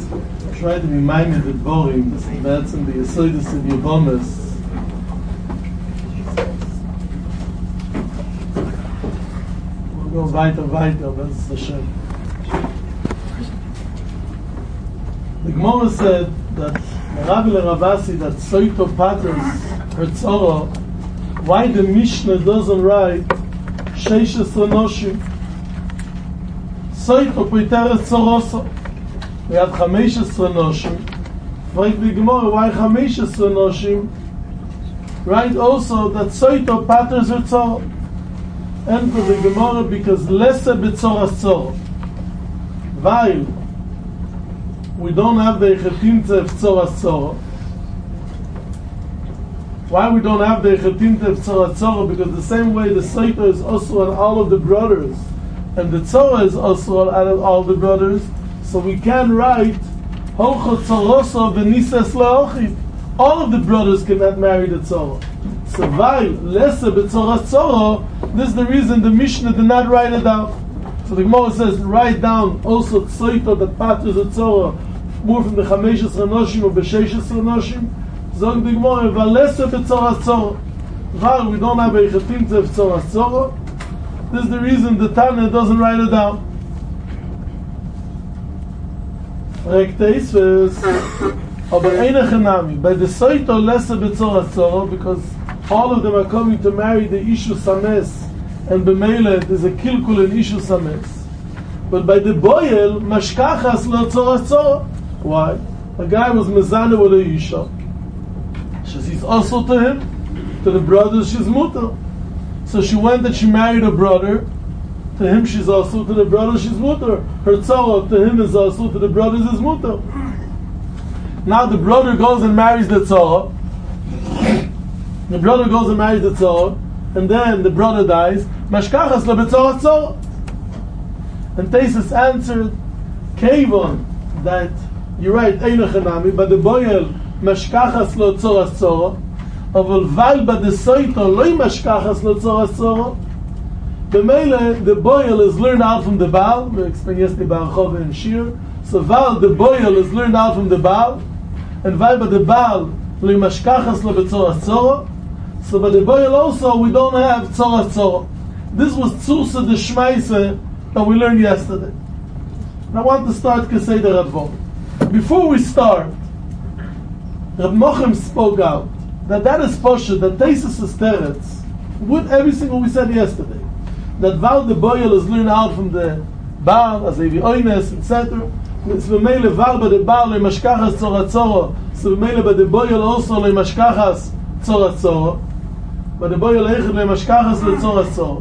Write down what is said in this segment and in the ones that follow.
try to be minded with Borim, that's in the Yesodis of Yevomis. We'll go weiter, that's Hashem. The Gemara said that Rabbi Ravasi, that Soito Paters, her Tzoro, why the Mishnah doesn't write Sheishes Renoshim? Soito Pateres Tzoroso. We have 15 Noshim. Like the Gemara, why 15 Noshim? Right also that Soito Paters her Tzoro. And for the Gemara, because Lesse B'Tzoras Tzoro. While we don't have the Echetimte of Tzoras Tzoro. Why we don't have the Echetimte of Tzoras Tzoro? Because the same way the Soito is also on all of the brothers, and the Tzoro is also on all the brothers, so we can write Holcho Tzoroso V'Nises Le'ochit. All of the brothers cannot marry the Tzoro. So while Lesse B'Tzoras Tzoro, this is the reason the Mishnah did not write it down. So the Gemara says, write down also Tzoito that Paters the Tzoro, more from the 15 Noshim or B'Sheshes Noshim. Zog the Gemara, V'Lesse B'Tzoras Tzoro. While we don't have a Chetimte of Tzoras Tzoro, this is the reason the Tana doesn't write it down. Rekteis was aber eine Chenami. By the Soito Lesse B'Tzoras Tzoro, because all of them are coming to marry the Ishu Sames, and B'Meile there's a Kilkul in Ishu Sames. But by the Boyel, Mashkachas Lo Tzoras Tzoro. Why? A guy was Mezane with a Isha. She's also to him, to the brothers she's mutter. So she went and she married a brother. To him she's also, to the brother she's mutter. Her tzara to him is also, to the brothers is mutter. Now the brother goes and marries the tzara. The brother goes and marries the tzara, and then the brother dies. Mashkachas lo b'tzara tzara. And Tesis answered, Kevon, that you're right, Eino Chanami, but the boyel Mashkachas lo tzara tzara. Aval val b'de soito lo mashkachas lo tzara tzara. B'meile, the boil is learned out from the Baal. We explained yesterday Barachov and Shir. So Val, the boil is learned out from the Baal. And Val by the Baal, lo mashkachas lo b'tzoras tzora. So by the boil also, we don't have tzoras tzora. This was Tzusa de Shmaise that we learned yesterday. And I want to start Kesei de Radvon. Before we start, Rab Mochem spoke out that is Poshet, that Tesis is Teretz, with everything we said yesterday. That Val the boil is learned out from the Baal, as Evi Oynes, etc. So B'meile Val by the Baal le mashkachas tzora tzora. So B'meile by the boil also le mashkachas tzora tzora. By the boil echad le mashkachas le tzora tzora.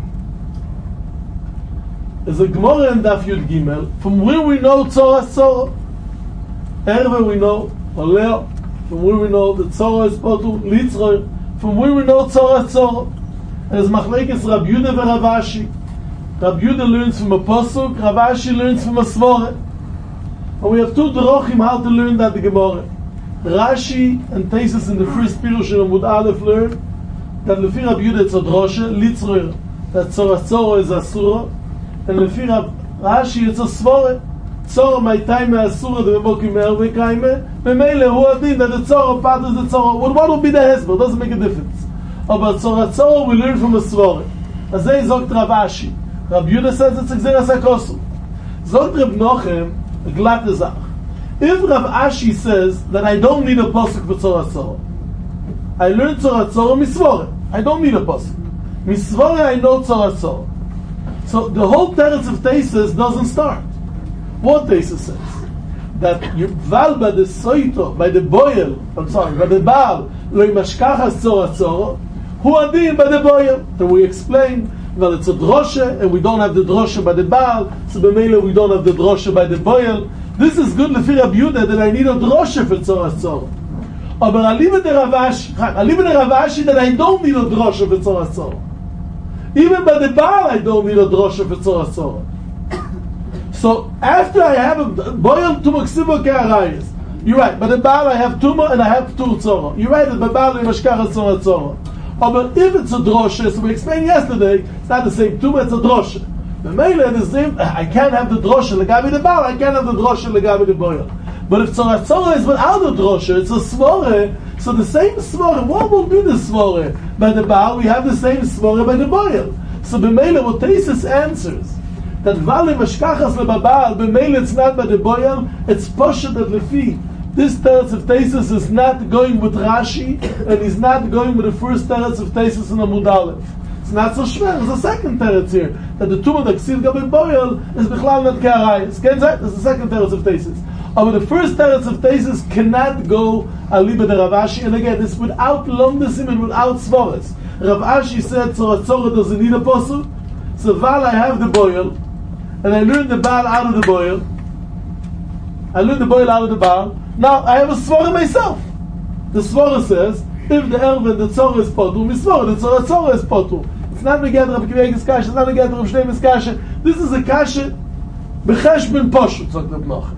There's a Gemara in Daf Yud Gimel. From where we know tzora tzora? Erve we know Oleo. From where we know the tzora is potu litzroy. From where we know tzora tzora? As Machlekes Rab Yudah and Rav Ashi. Rab Yudah learns from a Pasuk, Rav Ashi learns from a Svore. And we have two drochim how to learn that the Gemara. Rashi and Tesis in the first Pirush and Amud Aleph learn that Lefi Rab Yudah it's a droshe, Litzroyer, that tzora tzora is asura, and Lefi Rab Rashi it's a Svore. Tzora my time asura, the Bebokim Erve Kaime, Memele who adin that the tzora part is the tzora. What will be the hesber? Doesn't make a difference. But Tzora Tzora we learn from a Svore. As they zogt Rav Ashi. Rab Yudah says it's Gzeras HaKosu. Zogt Rab Nochem, a glatte Zach. If Rav Ashi says that I don't need a Pasuk for Tzora Tzora, I learn Tzora Tzora Misvore. I don't need a Pasuk. Misvore I know Tzora Tzora. So the whole teretz of Tesis doesn't start. What Tesis says? That you val by the Soito, by the boil, by the Baal, lo mashkachas tzora tzora, who adin by the boil. Then we explain that it's a droshe, and we don't have the droshe by the Baal, so b'meila we don't have the droshe by the boil. This is good lefi Rab Yudah that I need a droshe for tzora tzora. But I leave it to Rav Ashi that I don't need a droshe for tzora tzora. Even by the Baal I don't need a droshe for tzora tzora. So after I have a boil tuma ksiva ke'arayis, you're right. By the Baal I have tuma and I have tur tzora. You're right. By Baal I mashkachas tzora tzora. But if it's a droshe, so we explained yesterday, it's not the same tuma, it's a droshe. I can't have the drosha legabi the Baal, I can't have the drosha legabi the Boil. But if Tzoras Tzora is without the drosha, it's a svore, so the same svore, what will be the svore? By the Baal, we have the same svore by the Boil. So b'meila, what Taisus answers, that Vali Mashkachas lebabal, b'meila it's not by the Boil, it's Poshet at Lefi. This teretz of Taisus is not going with Rashi, and he's not going with the first teretz of Taisus in Amud Aleph. It's not so schwer. There's a second teretz here, that the Tumah that Ksiv Gabi Boil is Bichlal not K'arayis. There's the second teretz of Taisus. But the first teretz of Taisus cannot go aliba de Rav Ashi, and again, it's without lomdesim and without svaras. Rav Ashi said, Tzoras Tzora doesn't need a posuk, so Val I have the Boil, and I learned the Baal out of the Boil. I learned the Boil out of the Baal. Now I have a svara myself. The svara says, if the Erven, the Tzora is potu, misvara, the Tzoras Tzora is potu. It's not Megad Rav Kivege's kasha, it's not Megad Rav Shneim's kasha. This is a kasha, b'chesh ben poshut, sagt Rav Nachman.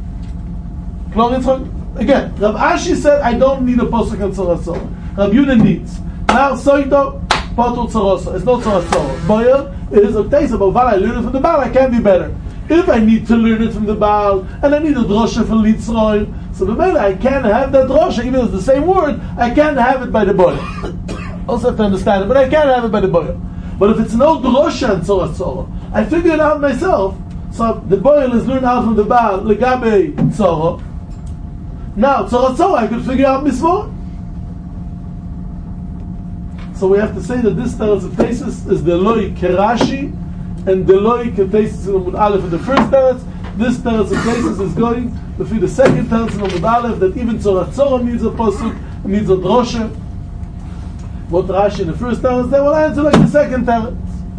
Again, Rav Ashi said, I don't need a posuk on Tzoras Tzora. Rav Yehuda needs. Now, Soito, potu Tzoros. It's not Tzoras Tzora. Boyer is a taste about Baal. I learn it from the Baal, I can be better. If I need to learn it from the Baal, and I need a drosha for Litzroy, so the matter I can't have that drosha, even though it's the same word, I can't have it by the Boyer. Also have to understand it, but I can't have it by the Boyer. But if it's no drosha on Tzoras Tzora, I figure it out myself. So the Boyer is learned out from the Baal, Legabe Tzora. Now, Tzoras Tzora, I could figure out Misvor. So we have to say that this teretz of Taisus is the Loi Kerashi, and the Loi Ketaisus in Amud Aleph in the first teretz. This teretz of Taisus is going to the second teretz in Amud Aleph, that even Tzoras Tzora needs a posuk, needs a drosha. What Rashi in the first teretz, they will answer like the second teretz.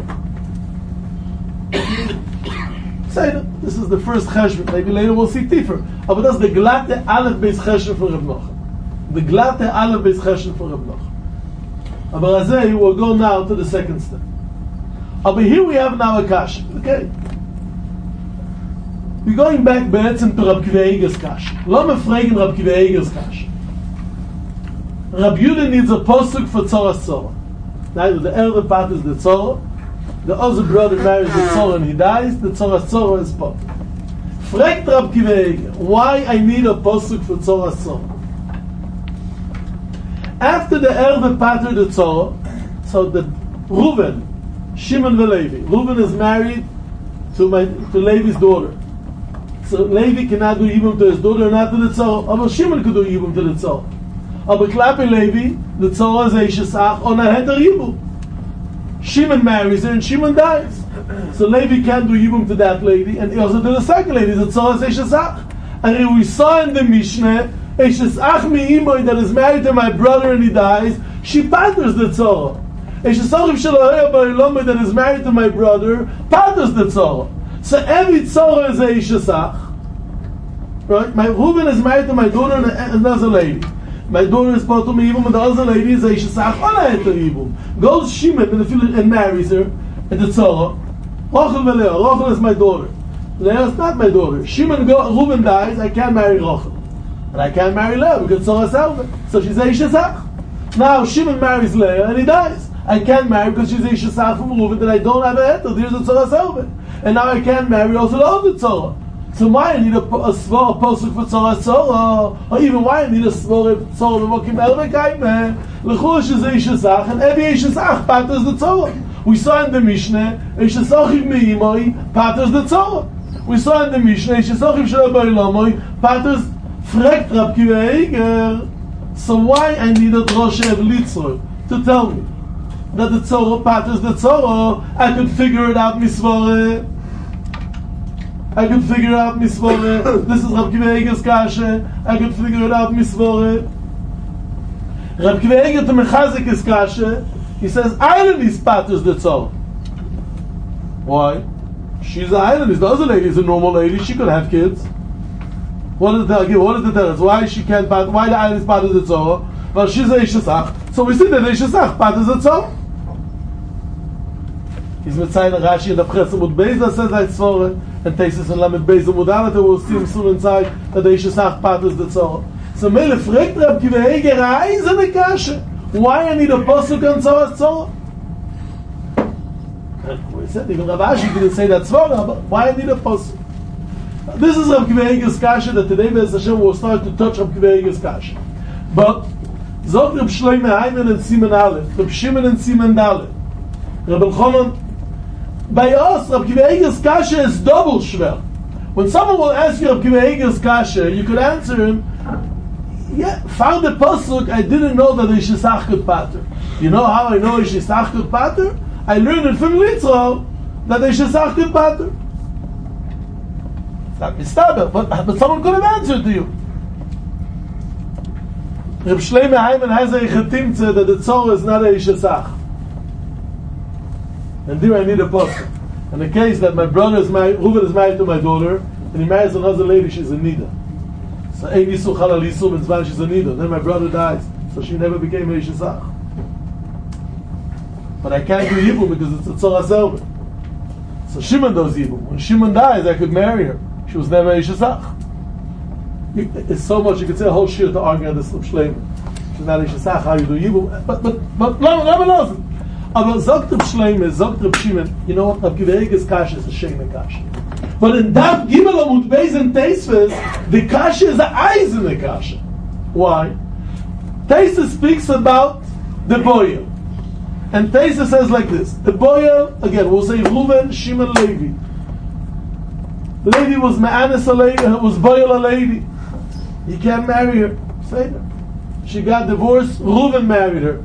Say that this is the first cheshbon. Maybe later we'll see Tifer. But that's the glatte Aleph Beis Cheshbon for Rav Nachman. The glatte Aleph Beis Cheshbon for Rav Nachman. But Razei will go now to the second step. But here we have now a kasha. Okay? We're going back be'etzem to Rab Kivege's kasha. Lama fragen Rab Kivege's kasha. Rab Yehuda needs a posuk for Tzoras Tzora. Now the elder part is the Tzora. The other brother marries the Tzora and he dies. The Tzoras Tzora is pot. Fragt Rab Kivege, why I need a posuk for Tzoras Tzora? After the Erve pater the Tzora, so the Reuven, Shimon and Levi. Reuven is married to Levi's daughter. So Levi cannot do Yibum to his daughter, not to the Tzora. But Shimon could do Yibum to the Tzora. But Klapi Levi, the Tzora is Eishesach on a heter Yibum. Shimon marries her and Shimon dies. So Levi can't do Yibum to that lady, and he also to the second lady, the Tzora is Eishesach. And we saw in the Mishnah, Eishesach mi'imoy that is married to my brother and he dies, she paters the Tzora. Eishesach shelo ba'ilomah that is married to my brother, paters the Tzora. So every Tzora is Eishesach. Right? My Reuven is married to my daughter and another lady. My daughter is part of me Yibum, and the other lady is Eishesach on a heter Yibum. Goes Shimon and marries her at the Tzora. Rachel v'Leah. Rachel is my daughter. Leah is not my daughter. Reuven dies, I can't marry Rachel. And I can't marry Leah because Tzora Selva. So she's Eishesach. Now Shimon marries Leah and he dies. I can't marry because she's Eishesach from Reuven that I don't have a heter. There's a Tzora Selva. And now I can't marry also the other Tzora. So why I need a posuk for Tzoras Tzora? Or even why I need a svara Tzora v'mokim elve kaime? L'chush is Eishesach, and every Eishesach paters the Tzora. We saw in the Mishnah, Eishesachim me'imoi paters the Tzora. We saw in the Mishnah, Eishesachim shelo ba'ilomoi paters frekt Rab Kiveger. So why I need a drosha of Litzroy to tell me that the Tzora paters the Tzora? I could figure it out misvara. I could figure out misvore. This is Rab Kivege's kasha. I could figure it out misvore. Rab Kivege to mechazik his kasha. He says Ireland is paters the Tzora. Why? She's an Ireland. The other lady is a normal lady. She could have kids. What is the tell? Why she can't pater? Why the Ireland is paters the Tzora? Well, she's a Eishesach. So we see that Eishesach paters the Tzora. He's mit seiner Rashi in der Presse mit Beis, that says I Tzora, and Taisus and Lamed Beis and Mudalat, will see him soon inside that the Eishesach paters the Tzora. So Mele fragt Rab Kiveger, Rais in the kasha. Why I need a posuk on Tzoras Tzora? He said, even Rav Ashi didn't say that Svara, but why I need a pasuk? This is Rav Kiva Eiger's kasha that today Be'ez Hashem will start to touch Rav Kiva Eiger's kasha. But Zot Reb Shloime Hayman and Siman Aleph, Reb Shimon and Siman Dalet, Reb Elchanan. By us, Rav Kiva Eiger's kasha is double shver. When someone will ask you Rav Kiva Eiger's kasha, you could answer him, yeah, found the pasuk, I didn't know that Ish Yisach could pater. You know how I know Ish Yisach could pater? I learned it from Litzro that Ish Yisach could pater. It's not mistaber, but someone could have answered to you. Reb Shloime Hayman has a chetimtze that the tzor is not a Ish Yisach. And there I need a pasuk. In the case that my brother is married, Reuven is married to my daughter, and he marries another lady, she's a nida. So ein Yisur Chalal Yisur Mitzvah, she's a nida. Then my brother dies, so she never became a Ish Yisach. But I can't do Yibum because it's a tzor HaSelver. So Shimon does Yibum. When Shimon dies, I could marry her. She was never a Ish Yisach. It's so much, you could say a whole shir to argue on this Reb Shloime. She's not a Ish Yisach, how you do Yibum. But Lama knows it. Aber sagt Reb Shloime, sagt Reb Shimon, you know what, Rav Kiva Eiger's kasha is a shame kasha. But in Daf Gimel Amud Beis and Teisves, the kasha is a eyes in the kasha. Why? Teisves speaks about the boil. And Teisves says like this, the boil, again, we'll say Reuven, Shimon, Levi. Levi was Ma'anis a lady, was boil a lady. He can't marry her. Say that. She got divorced, Reuven married her.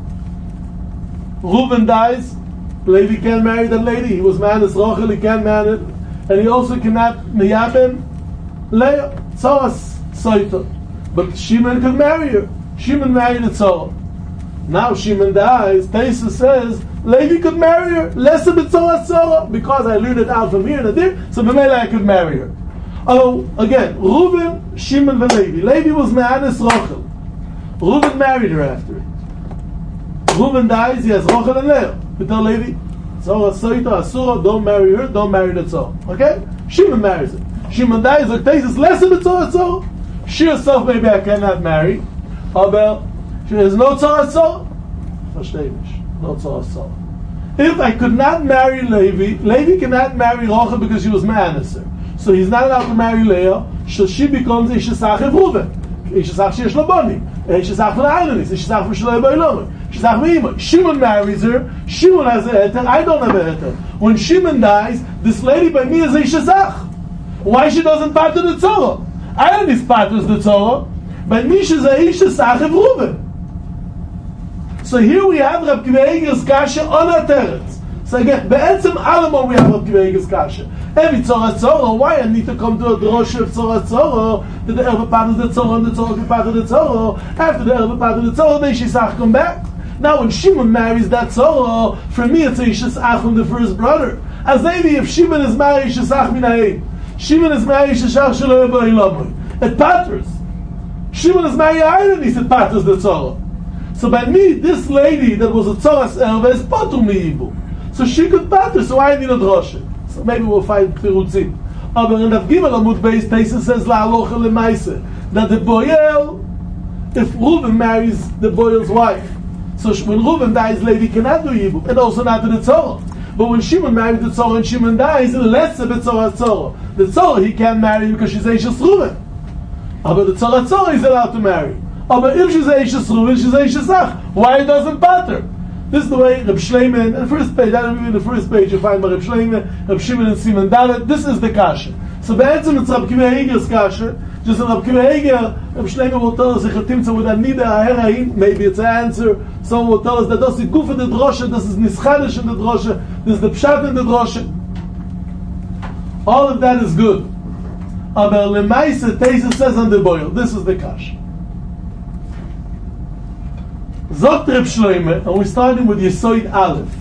Reuven dies, Levi can't marry that lady. He was Ma'anis Rochel, he can't marry it. And he also cannot Miyaben Leah, Tzoras Soita. But Shimon could marry her. Shimon married a Tzorah. Now Shimon dies, Teisves says, Levi could marry her. Lesser b'Tzoras Tzorah. Because I learned it out from here and there, so b'meila I could marry her. Oh, again, Reuven, Shimon, and Levi. Levi was Ma'anis Rochel. Reuven married her after it. Reuven dies, he has Rochel and Leah. We tell Levi, Tzorah Soita, Asura, don't marry her, don't marry the Tzorah. Okay? Shimon marries her. Shimon dies, like Teisves, lesser b'Tzoras Tzorah. She herself, maybe I cannot marry. Aber there's no Tzorah Tzorah. Verstehe mich. No Tzorah Tzorah. If I could not marry Levi, Levi cannot marry Rochel because she was Ma'anis. So he's not allowed to marry Leah, so she becomes Ish Yisach of Reuven. Ish Yisach sheyesh lo bani. Ish Yisach v'la'aynonis. Ish Yisach v'shalei b'ilomim. Ish Yisach v'imah. Shimon marries her. Shimon has a heter. I don't have a heter. When Shimon dies, this lady by me is Ish Yisach. Why she doesn't pater the Tzorah? I don't need paters the Tzorah. By me she's a Ish Yisach of Reuven. So here we have Rav Kiva Eiger's kasha on a teretz. So again, be'etzem alamon we have Rav Kiva Eiger's kasha. Every Tzorah Tzorah, why I need to come to a drosha of Tzorah Tzorah, that the Erva paters the Tzorah and the Tzorah can pater the Tzorah. After the Erva paters the Tzorah, then Shisach come back. Now when Shimon marries that Tzorah, for me it's a Shisach from the first brother. As maybe if Shimon is married Shisach minayim, Shimon is married Shishach shelo b'ilomoi. It paters. Shimon is married Irenis, it paters the Tzorah. So by me, this lady that was a Tzoras Erva is Patu Mi'ibu. So she could pater, so I need a droshe. So maybe we'll find Pirutzim. Aber in Daf Gimel Amud Beis, Teisves says La'alocha Lemaise, that the boil, if Reuven marries the boil's wife, so when Reuven dies, Levi cannot do Yibu, and also not to the Tzorah. But when Shimon married the Tzorah and Shimon dies, less of the Tzorah Tzorah. The Tzorah he can't marry because she's Eishes Reuven. But the Tzorah Tzorah he's allowed to marry. But if she's Eishes Reuven, she's Eishes Ach. Why it doesn't pater? This is the way Reb Shloime, in the first page, I don't mean in the first page, you find by Reb Shloime, Reb Shimon and Siman Dalet, this is the kasha. So be'etzem it's Rav Kiva Eiger's kasha, just in Rav Kiva Eiger, Reb Shloime will tell us, Echatimtza with Anida Aherain, maybe it's an answer, someone will tell us that this is Guf in the Droshe, this is Nischadish in the Droshe, this is the Pshat in the Droshe. All of that is good. Aber Lemaise, Teisves says on the boil, this is the kasha. Zogt Reb Shloime, and we're starting with Yesoid Aleph.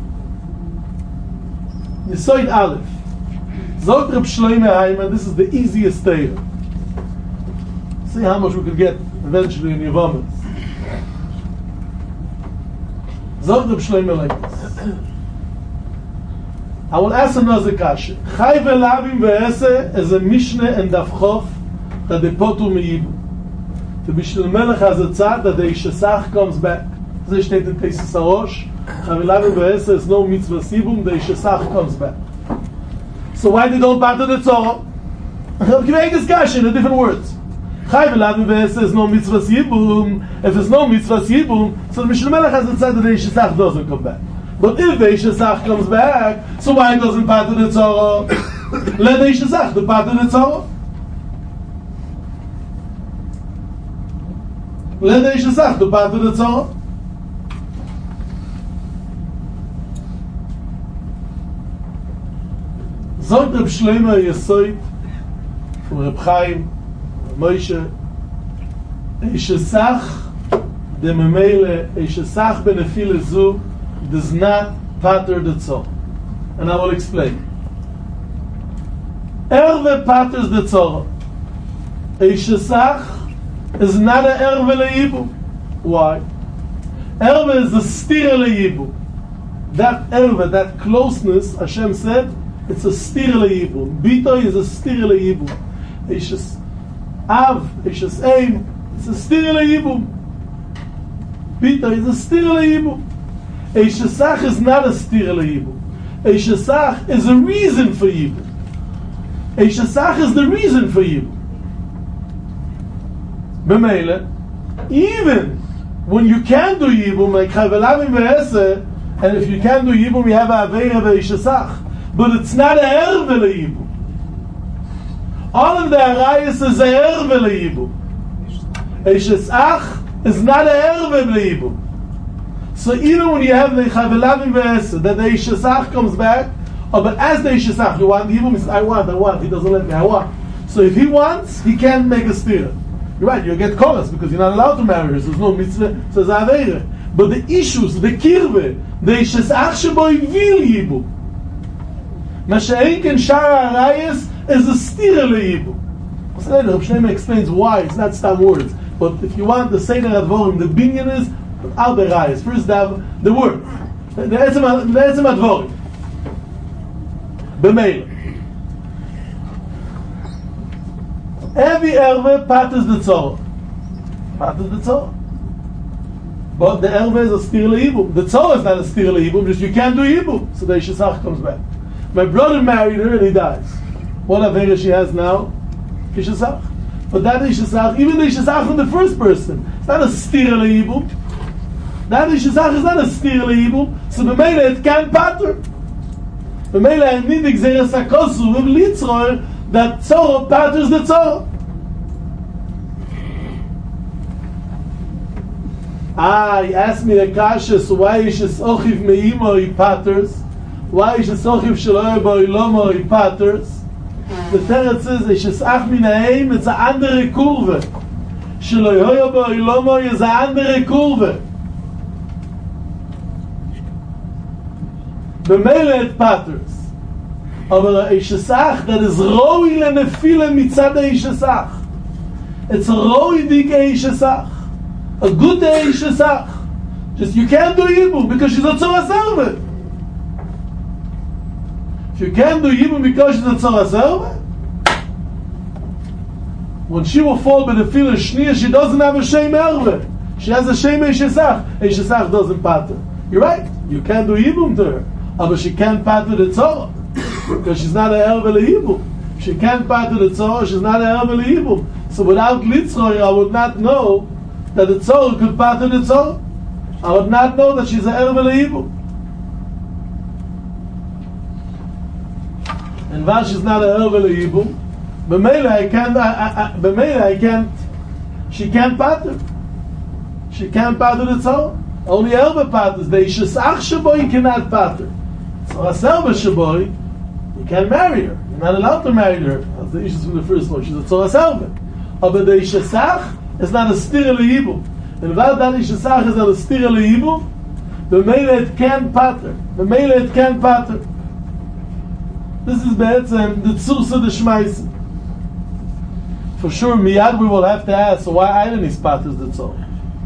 Yesoid Aleph. Zogt Reb Shloime Hayman, this is the easiest tale. See how much we could get eventually in Yevamos. Zogt Reb Shloime like this. I will ask another kasha. Chai ve'lavim ve'ese is a Mishnah and Daf Chof that they potu me'ibu. The Mishnah Melech has a tzad that the Ish Yisach comes back. This steht in Teisves HaRosh. Chavilavi Be'esa is no mitzvah sibum, the Ishesach comes back. So why they don't pater the Tzorah? I'll give a discussion in different words. Chavilavi Be'esa is no mitzvah sibum. If there's no mitzvah sibum, so the Mishnah Melech has decided that the Ishesach doesn't come back. But if the Ishesach comes back, so why doesn't pater the Tzorah? Let the Ishesach the pater the Tzorah. Let the Ishesach the pater the Tzorah. Zogt Reb Shlomo Yesoid from Reb Chaim Moshe Ishesach the Memele Ishesach benefile zu does not pater the Tzorah, and I will explain. Erve paters the Tzorah. Ishesach is not an erve le'ibum. Why? Erve is a stira le'ibum. That erve, that closeness, Hashem said, it's a stira le'ibum. Bito is a stira le'ibum. Ishes av, ishes aim, it's a stira le'ibum. Bito is a stira le'ibum. Ishesach is not a stira le'ibum. Ishesach is a reason for yibum. Ishesach is the reason for yibum. B'meile, even when you can do yibum, like Chavilavi Be'esa, and if you can do yibum, you have a aveira ve'ishesach. But it's not a erve le'yibum. All of the arayas is a erve le'yibum. Ishesach is not a erve le'yibum. So even when you have the Chavilavi Be'esa, that the Ishesach comes back, but as the Ishesach, you want yibum, he says, I want, he doesn't let me, I want. So if he wants, he can't make a stira. You're right, you get chorus because you're not allowed to marry her, so there's no mitzvah, so there's aveira. But the issues, the kirve, the Ishesach shebo vil yibum. Masha'ink and Shara Arayas is a stira le'ibum. So later, Reb Shlomo explains why, it's not stam words. But if you want the Seder Advorim, the binyan is al berayas. First the word. The etzem Advorim. B'meila. Every erve paters the Tzorah. Paters the Tzorah. But the erve is a stira le'ibum. The Tzorah is not a stira le'ibum, just you can't do yibum. So the Ishesach comes back. My brother married her and he dies. What avera she has now? Ishesach. But that Ishesach, even the Ishesach from the first person, it's not a stira le'ibum. That Ishesach is not a stira le'ibum. So b'meila it can't pater. B'meila I need the Gzeres HaKosu with Litzroel that Tzorah paters the Tzorah. He asked me a kasha, so why Ishesochiv me'imo he paters? Why Ishesochiv shelo bo'ilomo he paters? The teretz is Ishesach min ha'eim, it's a andere kurve. Shelo yoyo bo'ilomo is a andere kurve. B'meile it paters. Aber a Ishesach that is roi lenefile mitzad Ishesach. It's a roi dik Ishesach. A good Ishesach. Just you can't do yibum because she's a tzorah servant. If you can't do yibum because she's a tzorah servant, when she will fall by the fila shniya, she doesn't have a shem erve. She has a shem Ishesach. Ishesach doesn't pater. You're right. You can't do yibum to her. But she can't pater the tzorah. Because she's not an erve le'ibum. She can't pater the tzorah, she's not an erve le'ibum. So without Litzroy, I would not know that the tzorah could pater the tzorah. I would not know that she's an erve le'ibum. And while she's not an erve le'ibum, b'meila I can't, she can't pater. She can't pater the tzorah. Only erve paters. The Ishesach sheboy cannot pater. So a serva sheboy, you can't marry her. You're not allowed to marry her. That's the issues from the first one. She's a tzorah servant. But the Ishesach is not a stira le'ibum. And while that Ishesach is not a stira le'ibum, the meila it can't pater. The meila it can't pater. This is be'etzem the tzursa de shmaisa. For sure, miyad we will have to ask, so why Eilen is paters the tzorah?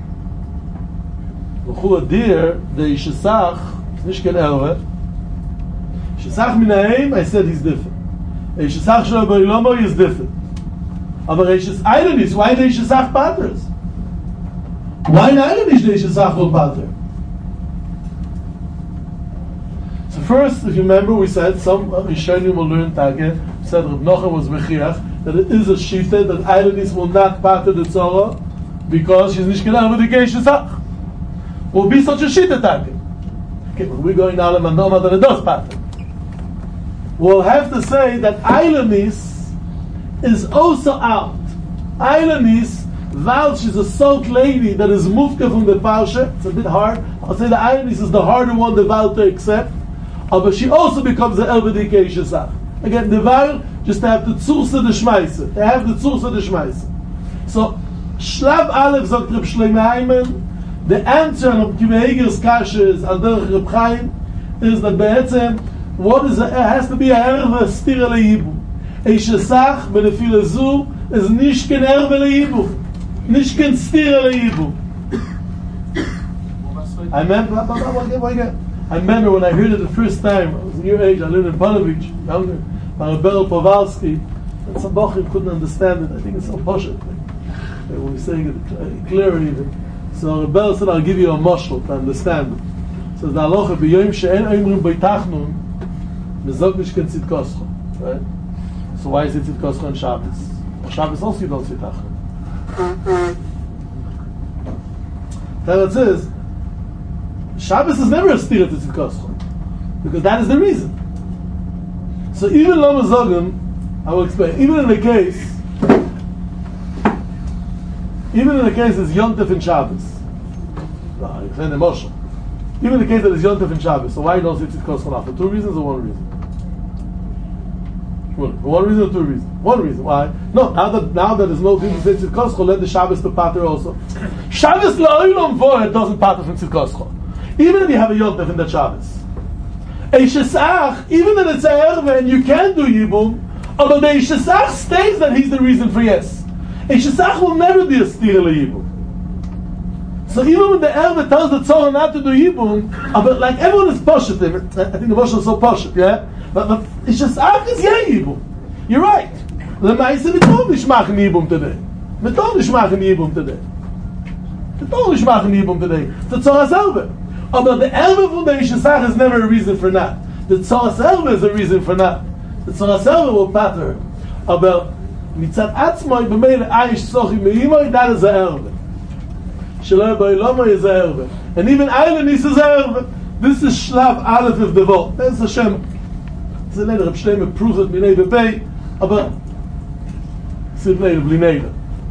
L'chu adir, the Ishesach, it's nicht kein erve. Ishesach min ha'eim, I said he's different. Ishesach shelo bo'ilomo is different. Aber Eilen is, why the Ishesach paters? Why Eilen is the Ishesach will pater? first, if you remember, we said some Rishonim will learn Tage, said Rav Nocha was Mechiach, that it is a shita that Eilenis will not part of the Tzorah because she's nicht genau with the Geish Sach. Will be such a shita Tage. Okay, but we're going now to Mandoma that it does part. We'll have to say that Eilenis is also out. Eilenis, while she's a salt lady that is mufka from the Parsha, it's a bit hard. I'll say the Eilenis is the harder one, the Val to accept. But she also becomes an Elvedi Geish Sach. Again, the Val just to have the Tzursa de Shmeise. They have the Tzursa de Shmeise. So, Shlav Aleph sagt Reb Shlomo Heiman, the answer on Kiva Eger's Kasha is, al derech Reb Chaim, is that be'etzem, what is it has to be a erve stira le'ibu. Eish Sach, benefile zu, is nicht ken erve le'ibu. Nicht ken stira le'ibu. I remember when I heard it the first time, I was in your age, I lived in Panovich, younger, by Rebel Powalski, and some Bochim couldn't understand it. I think it's so poshut. When we're saying it clearer even. So Rebel said, I'll give you a mashal to understand it. So the halacha, b'yoyim she'en oimrim b'itachnun, mezog nishken tzidkoscha. Right? So why is it tzidkoscha on Shabbos? On Shabbos also you don't tzidkoscha. Then it says, Shabbos is never a stira to tzidkoscha. Because that is the reason. So even Lama Zogim, I will explain, even in the case it's Yontef in Shabbos. Even in the case that it's Yontef in Shabbos, so why don't you tzidkos for 2 reasons or 1 reason? One reason or 2 reasons? 1 reason. Why? No, now that there's no reason to say tzidkos, let the Shabbos to pater also. Shabbos la'olam vo'ed doesn't pater from tzidkos. Even if you have a Yontef in the Shabbos. Eishesach, even if it's a erve and you can do Yibum, although the Eishesach states that he's the reason for yes. Eishesach will never be a stira le'Yibum. So even when the erve tells the Tzorah not to do Yibum, but like everyone is poshut, I think the Moshe is so poshut, yeah? But Eishesach is Yibum. You're right. L'maisa mitom nishmach Yibum today. Mitom nishmach Yibum today. Mitom nishmach Yibum today. The Tzorah selber. Although the Elva from the Yishasach is never a reason for not. The Tzoras Elva is a reason for not. The Tzoras Elva will patter. But Mitzat Atzmoi, b'meile Aish Sochi Me'imoi, that is a Elva. Shalom Ba'ilomoi is a Elva. And even Eilenis is a Elva. This is Shlav Aleph of the Vol. That's Hashem. It's a later, Reb Shlomo proves it, Minei B'pei, but it's a later, B'linei.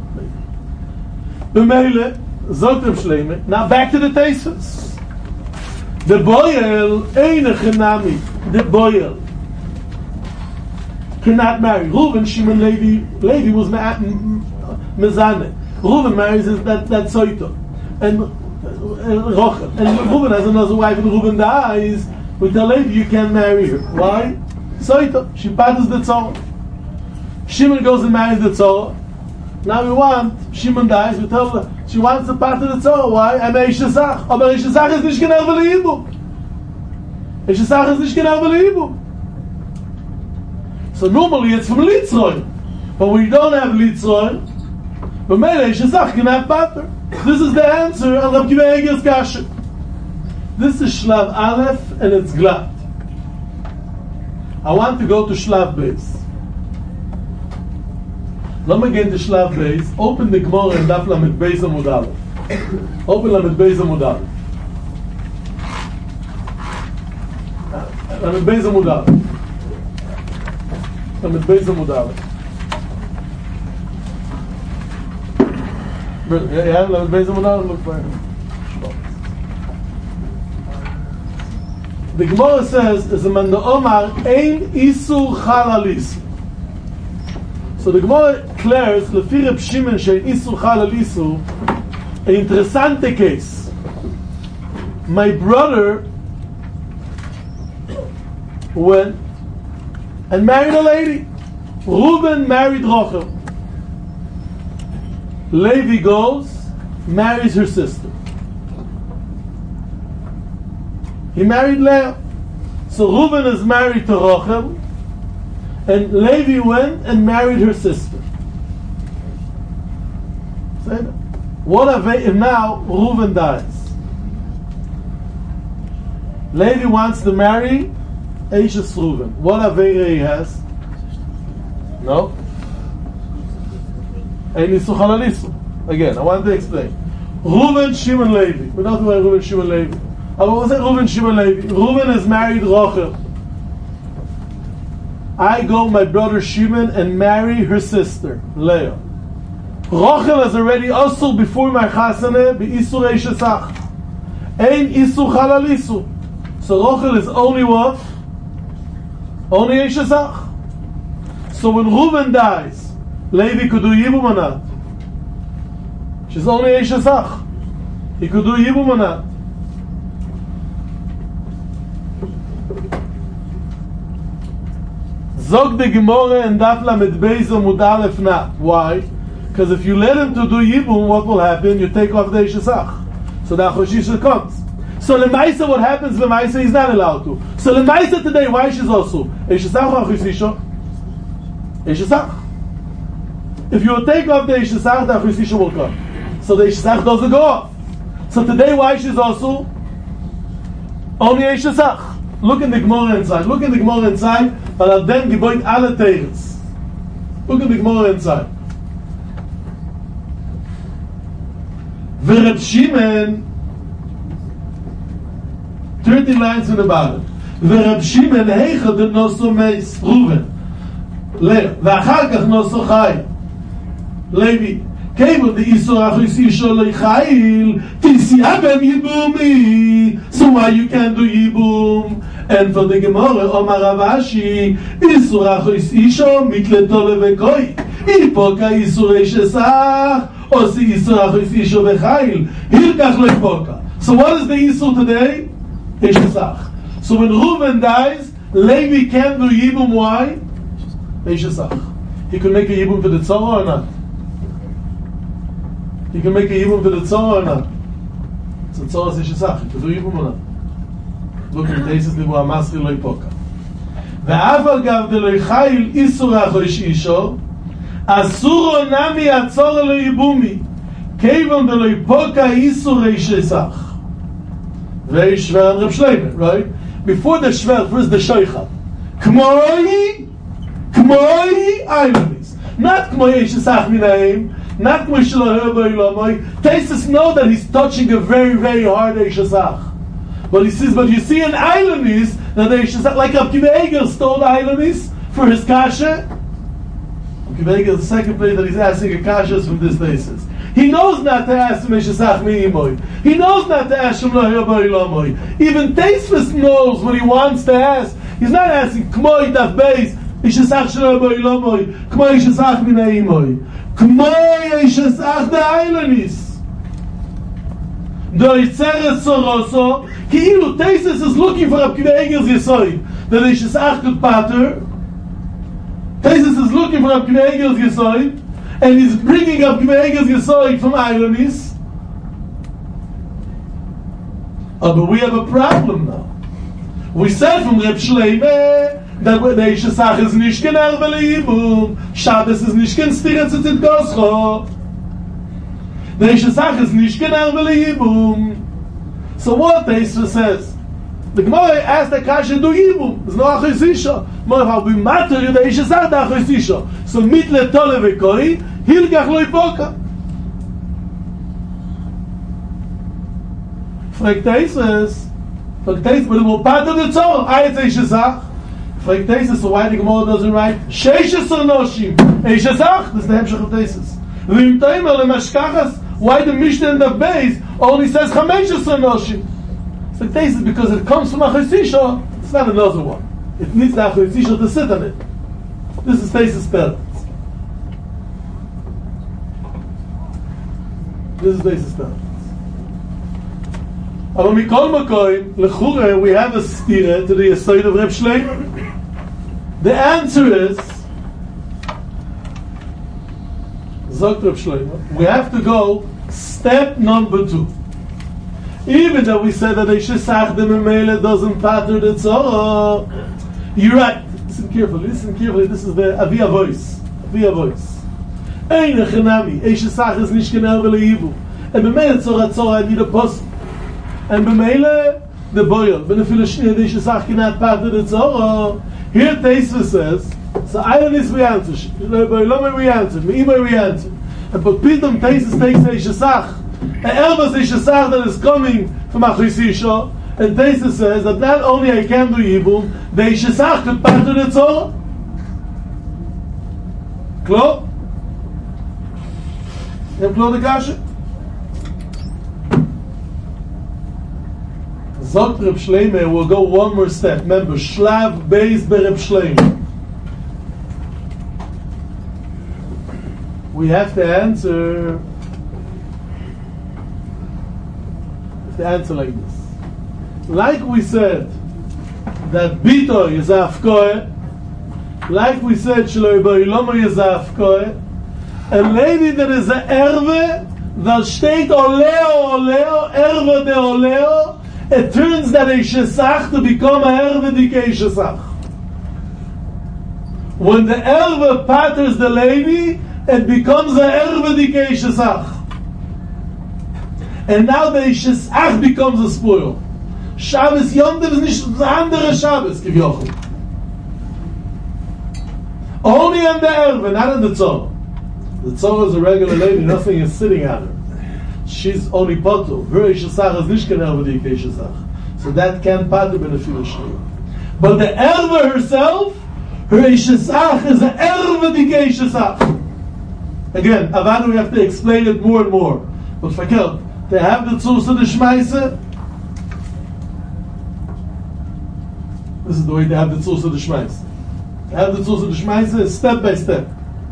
B'meile, Zot Reb Shlomo. Now back to the Teisvus. The boyel ain't a chenami. The boyel cannot marry. Reuven, Shimon, Levi was mezane. Reuven marries that Zoito. And Rochel. And Reuven has another wife, and Reuven dies. We tell Levi you can't marry her. Why? Zoito. She patters the Tzorah. Shimon goes and marries the Tzorah. Now we want, Shimon dies, we tell her, she wants to patter the Tzorah. Why? I'm Eishesach. Aber Eishesach is nicht genau v'le'ibu. Eishesach is nicht genau v'le'ibu. So normally it's from Litzroy. But we don't have Litzroy. But maybe Eishesach can have patter. This is the answer on Rav Kiva Eger's Kasha. This is Shlav Aleph and it's glad. I want to go to Shlav Beis. Let me get the Shlav Beis. Open the Gemara and Daf Lamed Beis Amud Aleph. Open Lamed Beis Amud Aleph. Lamed Beis Amud Aleph. Lamed Beis Amud Aleph. Yeah, Lamed Beis Amud Aleph. Look for him. The Gemara says, "As a man the Omar ein isur chalalis." So the Gemara declares, Lefi Reb Shimon shein isur chalal isur, an interessante case. My brother went and married a lady. Reuben married Rochel. Levi goes, marries her sister. He married Leah. So Reuben is married to Rochel, and Levi went and married her sister. What if now Reuben dies? Levi wants to marry Eishes Reuven. What Aveira he has? No? Ein Isu Halalisu. Again, I want to explain. Reuven, Shimon, Levi. We're not about Reuven, Shimon, Levi. I will say Reuven, Shimon, Levi. Reuven is married Rachel. I go my brother Shimon and marry her sister, Leah. Rachel is already also before my chasana be Isur Eishesach. Ein Isur Halalisu. So Rachel is only what? Only Eishesach. So when Reuven dies, Levi could do Yibum or not? She's only Eishesach. He could do Yibum or not? Zog the Gemara and Daf Lamed Beis Amud Aleph not. Why? Because if you let him to do Yibum, what will happen? You take off the Eishesach. So the Achoshisha comes. So Lemaisa, what happens Lemaisa? He's not allowed to. So Lemaisa today, why she's also? Eishesach or Achoshisha? Eishesach. If you take off the Eishesach, the Achoshisha will come. So the Eishesach doesn't go off. So today, why she's also? Only Eishesach. Look in the Gemara inside. Look in the Gemara inside. But I'll then geboit alle teires. Look in the Gemara inside. Vereb Shimon, 30 lines in the bottom. Vereb Shimon heicha de noso meis Reuven. Leah. ואחר כך נוסו חי. Levi. Kevon the Isur Achos Isha Leichail Tisiya Ben Yibumi. So why you can't do Yibum? And for the Gemara, Omar Ravashi, Isur Achos Isha Mitleto Levekoi. Ipoka Isur Eishesach Osi Isur Achos Isha Vechail Hilkach Leipoka. So what is the Isur today? Eishesach. So when Reuven dies, Levi can't do Yibum. Why? Eishesach. He could make a Yibum for the Tzorah or not? You can make a Yibum for the Tzorah or not? So Tzorah is Eishesach. You can do Yibum or not? Look at the cases Nibu HaMasri Lo Yipoka. Ve'aval gav de lo yichayil Isur Achos Isha Asuro nami Atzorah lo Yibumi Kevon de lo Yipoka Isur Eishesach. Very Shver and Reb Shlomo, right? Before the Shver, first the Shoicha. K'moi Eilonis. Not K'moi Eishesach Minaim. Not Taisus know that he's touching a very, very hard Eishesach. But he says, but you see an Eilonis that Eishesach, like Rav Akiva Eiger stole the Eilonis for his kasha. Rav Akiva Eiger is the second place that he's asking a kasha from this basis. He knows not to ask him Eishesach Mi'imoy. He knows not to ask him Lahyoboy Lamoy. Even Taisus knows what he wants to ask. He's not asking K'moy Daf Beis Eishesach Shloboy Lamoy K'moy Eishesach Mi'imoy. K'moy Eishesach the Eilonis. Do Yitzeret Soroso, Ki'ilu Taisus is looking for Rav Akiva Eiger's Yesoid, that Eishesach could pater. Taisus is looking for Rav Akiva Eiger's Yesoid, and he's bringing Rav Akiva Eiger's Yesoid from Eilonis. Oh, but we have a problem now. We said from Reb Shlomo that the Eishesach is nishken erve leibum, Shabbos is nishken stiretz et goscho. The Eishesach is nishken erve leibum. So what Taisus says? The Gemara asked the kasha do yibum. There's no Achos Isha. More how we matter the Eishesach the Achos Isha. So mitle tole vekoi hilgach lo yipoka. Fragt Taisus, but it will part of the Tzorah. Ayat Eishesach. Fragt Taisus, so why the Gemara doesn't write Sheishes Noshim Eishesach? This is the Hemshech of Taisus. V'im Taimer leMashkachas. Why the Mishnah in the base only says Chameshes Noshim? Fragt Taisus, because it comes from Achos Isha. It's not another one. It needs the Achos Isha to sit on it. This is Taisus spell. This is Taisus spell. Aber mikol makoim lechure we have a stira to the Yesod of Reb Shlomo. The answer is Zok Reb Shlomo. We have to go step number 2. Even though we said that Eishesach the Memele doesn't pater the Tzorah, you're right. Listen carefully. This is the Avia voice. Ein echenami Eishesach is nishken erve leibu. And Memele Tzorah I need a post. And B'meile, the boil. But if you the Shesach cannot part of the Tzorah, here Teisva says, so Eilanis we answer, Lomei we answer, Meimai we answer. But Pidam Teisva takes a Shesach, an Erbas a Shesach that is coming from Achisisha, and Teisva says that not only I can do Yibum, the Shesach could part of the Tzorah. Klar? You have klar the Kasha? Zogt Reb Shleimer will go one more step. Remember, Shlav Beis be Reb Shleimer. We have to answer like this. Like we said, that Bito is Afkoe, like we said, Shloi Boiloma is Afkoe, a lady that is a Erve, that steht Oleo, Erve de Oleo, it turns that a Shesach to become a Erve dike Shesach. When the Erve patters the lady, it becomes a Erve dike Shesach. And now the Shesach becomes a spoil. Shabbos Yom Tov is nicht the andere Shabbos, Kivyochel. Only on the Erve, not on the Tzorah. The Tzorah is a regular lady, nothing is sitting on her. She's only Potel. Her Shesach is nicht kein Erve dike Shesach. So that can't patter benefit Shliach. But the Erve herself, her Shesach is an Erve dike Shesach. Again, Avadu, we have to explain it more and more. But verkehrt, they have the Tzursa de Shmeise. This is the way they have the Tzursa de Shmeise. They have the Tzursa de Shmeise step by step.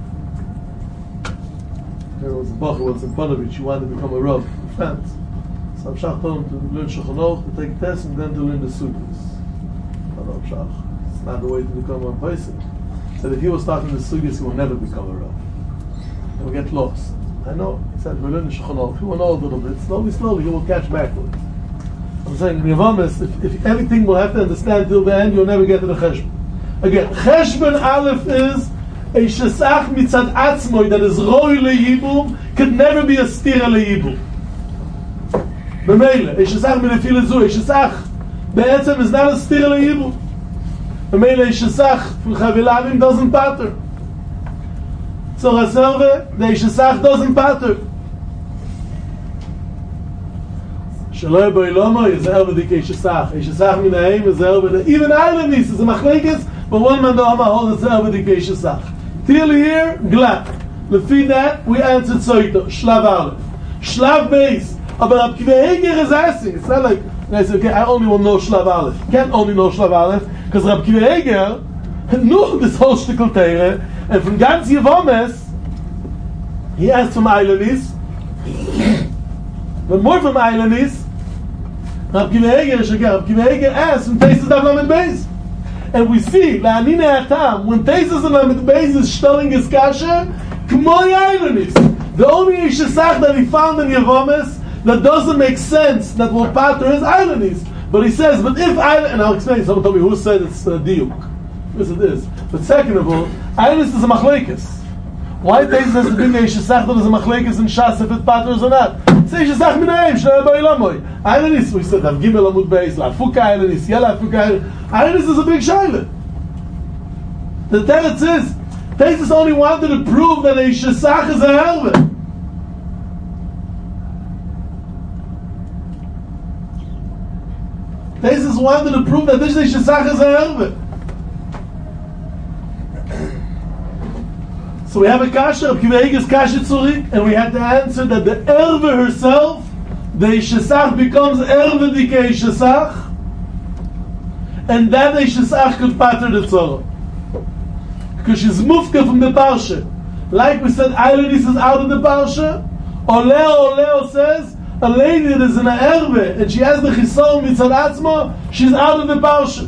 There was a Bacher once in Ponovich, he wanted to become a Rav in France. So Abshach told him to learn Shulchan Aruch, to take tests, and then to learn the Sugyas. But Abshach, it's not the way to become a person. He said if he was starting the Sugyas, he will never become a Rav. He will get lost. I know, he said, we learn the Shulchan Aruch. He will know a little bit. Slowly, he will catch back to it. I'm saying, in Yavamas, if everything will have to understand till the end, you'll never get to the Cheshbon. Again, Cheshbon Aleph is a Shesach mitzad atzmoi that is roi leyibum could never be a stira leyibum. B'meile, a Shesach minefile zu, a Shesach be'etzem is not a stira leyibum. B'meile, a Shesach from Chavilavim doesn't patter. So Raserve, the Shesach doesn't patter. Shaloi Boiloma is Erve dike Shesach. A Shesach minaim is Erve. Even Eilanis is a Machlekes, but one man do'ama holds it's Erve dike Shesach. Till here, glad. Lefi that, we answered Soito, Shlav Aleph. Shlav Beis. But Rab Kiva Eger is asking. It's not like, I say, okay, I only will know Shlav Aleph. You can't only know Shlav Aleph, because Rab Kiva Eger knew this whole shtickle Teire, and from Gans Yevomes, he asked from Eilanis, but more from Eilanis, Rab Kiva Eger asked from Teisus Dav Lamed Beis. And we see, La'anina Atam, when Teisus and Lamed Beis is telling his kasha, K'moy Eilanis. The only Shesach that he found in Yevomes that doesn't make sense, that will patter is Eilanis. But he says, but if Eilanis, and I'll explain, someone told me who said it's Diuk. Yes, it is. But second of all, Eilanis is a Machlekes. Why Teisus has to bring a Shesach that is a Machlekes in Shas if it patters or not? Say Shesach Minaim, Shnei Boilamoy. Eilanis, we said, Av Gimel Amud Beis, La'afuka Eilanis, Yala Afuka Eilanis. Eilanis is a big shaila. The Teretz is, Teisus only wanted to prove that a Shesach is a Herve. Teisus wanted to prove that this Shesach is a Herve. So we have a kasha of Kiva Eger's kasha tzurik, and we had to answer that the Erve herself, the Shesach becomes Erve dike Shesach, and that a Shesach could patter the Tzorah. Because she's mufka from the Parsha. Like we said, Eilanis is out of the Parsha. Oleo says, a lady that is in a Erve, and she has the Chisom mitzad atzmo, she's out of the Parsha.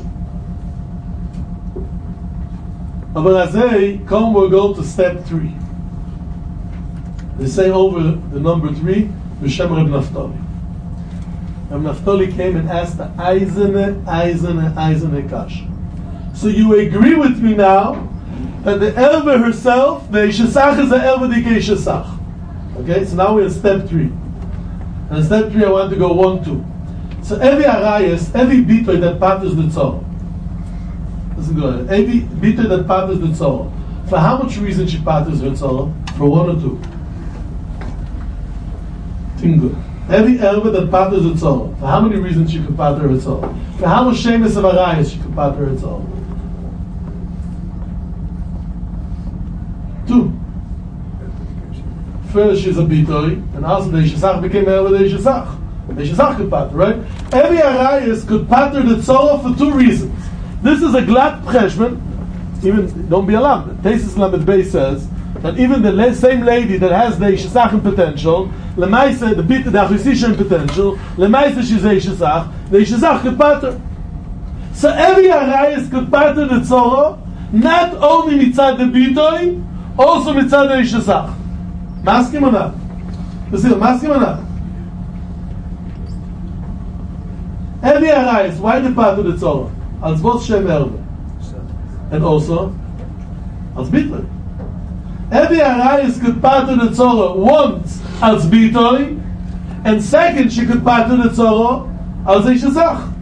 But as we'll go to step 3. They say over the number 3, B'Shem Reb Naftali. Reb Naftali came and asked the Eizene Kasha. So you agree with me now that the Erve herself, the Shesach is the Erve dike Shesach. Okay, so now we're in step 3. And in step 3 I want to go 1, 2. So every arayas, every bitoy that patters the tzor. Listen good. Every bitoy that patters the tzor. For how much reason she patters her tzor? For one or two. Think good. Every erva that patters the tzor. For how many reasons she could patter her tzor? For how much shemes of arayas she could patter her tzor? Two. First she's a bitoy, and also the Ishasach became erva the Ishasach. The Ishasach could patter, right? Every arayas could patter the tzor for two reasons. This is a glad cheshbon. Even, don't be alarmed. Tesis Lamed Bey says that even the same lady that has the Ishasach potential, Lemaise, the bit, the acquisition potential, Lemaise she's a Ishasach, the Ishasach could patter. So every arayas could patter the tzor, not only mitzad the bitoy, also mitzad the Ishasach. Maskim or not? Listen, maskim or not? Every arayas, why they patter the tzor? Als was shem erbe. And also, als bitoi. Every arayas could patter the tzor once als bitoi, and second she could patter the tzor als ishasach.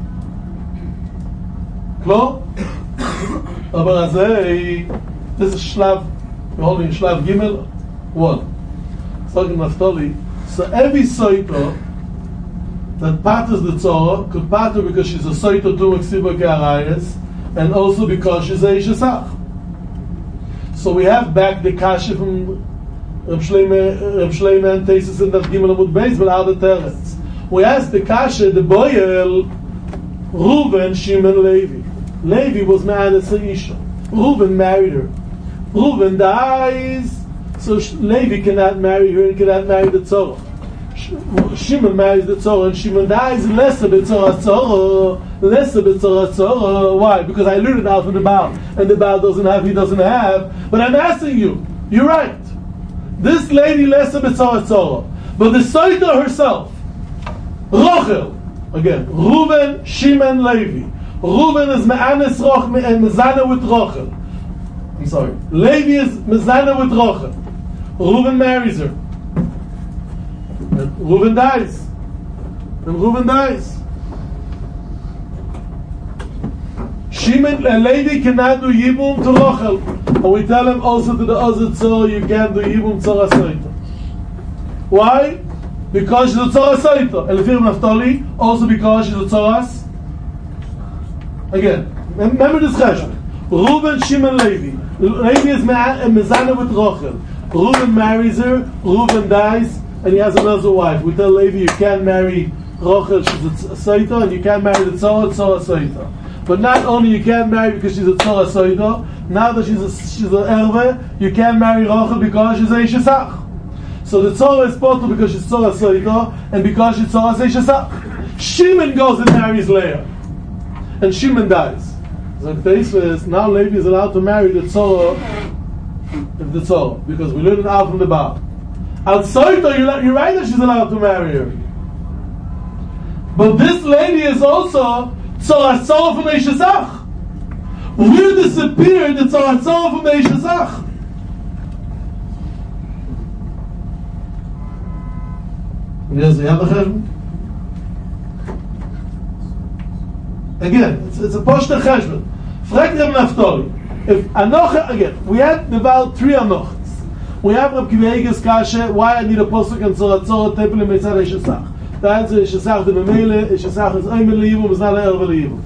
Klar? Aber this is Shlav, we're holding Shlav Gimel 1. Talking Naftali. So every soito that patters the tzor could patter because she's a soito to Meksiba Ke'arayas, and also because she's a Ishasach. So we have back the kasha from Reb Shleimer and Tesis in Daf Gimel Amud Beis, but out of Teretz. We asked the kasha, the boyel, Reuven, Shimon, Levi. Levi was married as a Isha. Reuven married her. Reuven dies, so Levi cannot marry her and cannot marry the Tzorah. Shimon marries the Tzorah, and Shimon dies lesser b'Tzorah Tzorah, lesser b'Tzorah Tzorah. Why? Because I learned it out from the Baal, and the Baal doesn't have, he doesn't have. But I'm asking you, you're right. This lady lesser b'Tzorah Tzorah, but the Soita herself, Rochel, again, Reuven, Shimon, Levi. Reuven is me'anes Roch and mezana with Rochel. I'm sorry. Levi is mezana with Rochel. Reuven marries her. And Reuven dies. And Reuven dies. Shimon and Levi cannot do Yibum to Rochel. And we tell him also to the other Tzor, you can't do Yibum Tzor HaSoita. Why? Because she's a Tzor HaSoita. Elifir Naftali, also because she's a Tzor. Again, remember this cheshbon. Reuven, Shimon, Levi. Levi is mezana with Rochel. Reuven marries her, Reuven dies, and he has another wife. We tell Levi, you can't marry Rochel, she's a Soita, and you can't marry the Tzor Soita. But not only you can't marry because she's a Tzor Soita, now that she's an Erve, you can't marry Rochel because she's a Ishasach. So the Tzor is portal because she's Tzor Soita, and because she's Tzor Ishasach. Shimon goes and marries Leah. And Shimon dies. So the case is now Levi is allowed to marry the Tzorah, because we learned it out from the Baal. Al Soita, you're right that she's allowed to marry her. But this lady is also Tzorah from the Ishasach. Where disappeared the Tzorah from the Ishasach? Yes, you have a cheshbon? Again, it's a poshta cheshbon. Frag Reb Naftali. If Anocha, again, we had about 3 Anochas. We have Reb Kivege's kasha, why I need a posuk and Tzorah Tepel Mitzad Ishasach. The answer is Ishasach the Memele, Ishasach is Omer Le'Yibum, is not an Erve Le'Yibum.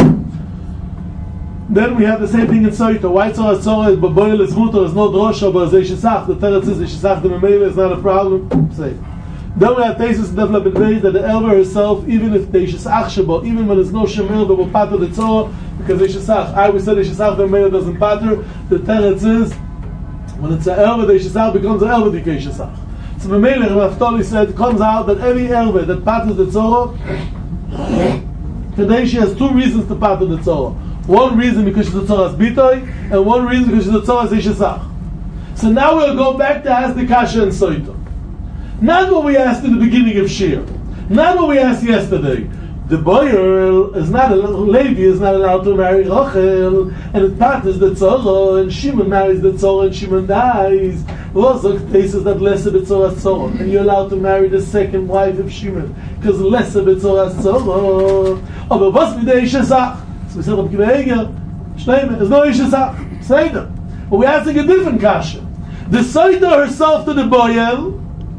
Then we have the same thing in Soita. Why Tzorah is Baboyel is Mutter, is no Drosha, but it's Ishasach. The Teretz is Ishasach the Memele, is not a problem. Say. Then we have Tesis in Daf Lamed Beis that the Erva herself, even if the Ishasach Shabo, even when there's no Shem Erva, will patter the Tzorah, because Ishasach, I always said Ishasach the Memele doesn't patter. The Teretz is, when it's an Erva, the Ishasach becomes an Erva Dike Ishasach. So Memele, Naftali said, it comes out that every Erva that patters the Tzorah, today she has 2 reasons to patter the Tzorah. One reason because she's a Tzorah's Bitoy, and one reason because she's a Tzorah's Ishasach. So now we'll go back to ask the Kasha and Soita. Not what we asked in the beginning of Shir. Not what we asked yesterday. The boyer is not Levi is not allowed to marry Rachel, and it patters the Tzorah, and Shimon marries the Tzorah, and Shimon dies. Was cases that lesser b'tzoras tzora, and you're allowed to marry the second wife of Shimon because lesser b'tzoras tzora. Aber was mit der Ishesach? So we said Reb Akiva Eiger, Shneimer, there's no Ishesach. Say them. But we're asking a different kasha. The Soita herself to the Boyel,